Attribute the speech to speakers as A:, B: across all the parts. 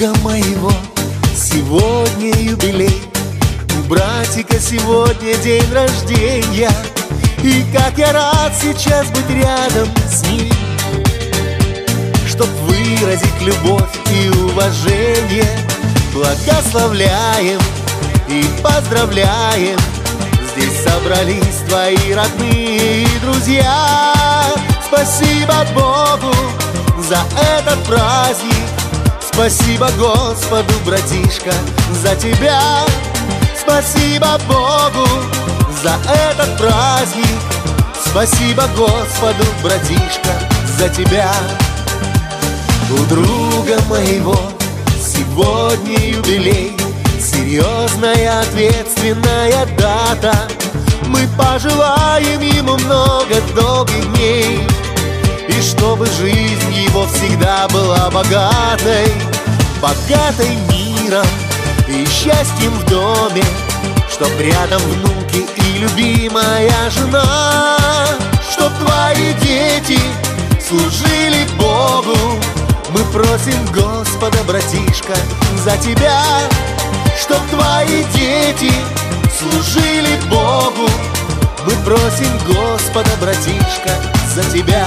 A: друга моего сегодня юбилей, у братика сегодня день рождения. И как я рад сейчас быть рядом с ним, чтоб выразить любовь и уважение. Благословляем и поздравляем, здесь собрались твои родные и друзья. Спасибо Богу за этот праздник, спасибо Господу, братишка, за тебя. Спасибо Богу за этот праздник, спасибо Господу, братишка, за тебя. У друга моего сегодня юбилей, серьезная, ответственная дата. Мы пожелаем ему много долгих дней, и чтобы жизнь его всегда была богатой, богатой миром и счастьем в доме, чтоб рядом внуки и любимая жена, чтоб твои дети служили Богу. Мы просим Господа, братишка, за тебя, чтоб твои дети служили Богу. Мы просим Господа, братишка, за тебя.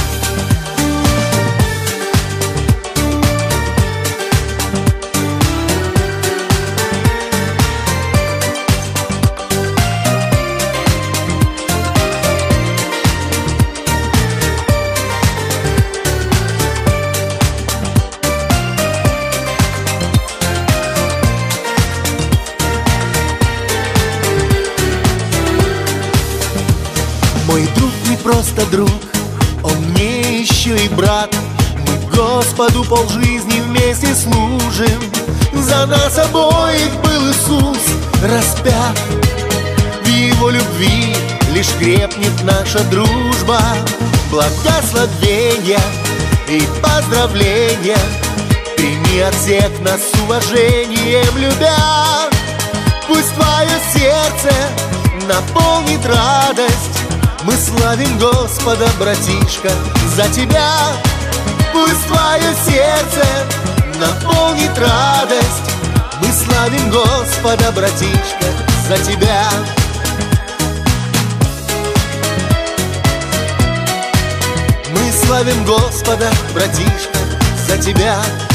A: Мой друг не просто друг, он мне еще и брат. Мы Господу полжизни вместе служим, за нас обоих был Иисус распят. В Его любви лишь крепнет наша дружба. Благословения и поздравления прими от всех нас с уважением любя. Пусть твое сердце наполнит радость. Мы славим Господа, братишка, за тебя. Пусть твое сердце наполнит радость. Мы славим Господа, братишка, за тебя. Мы славим Господа, братишка, за тебя.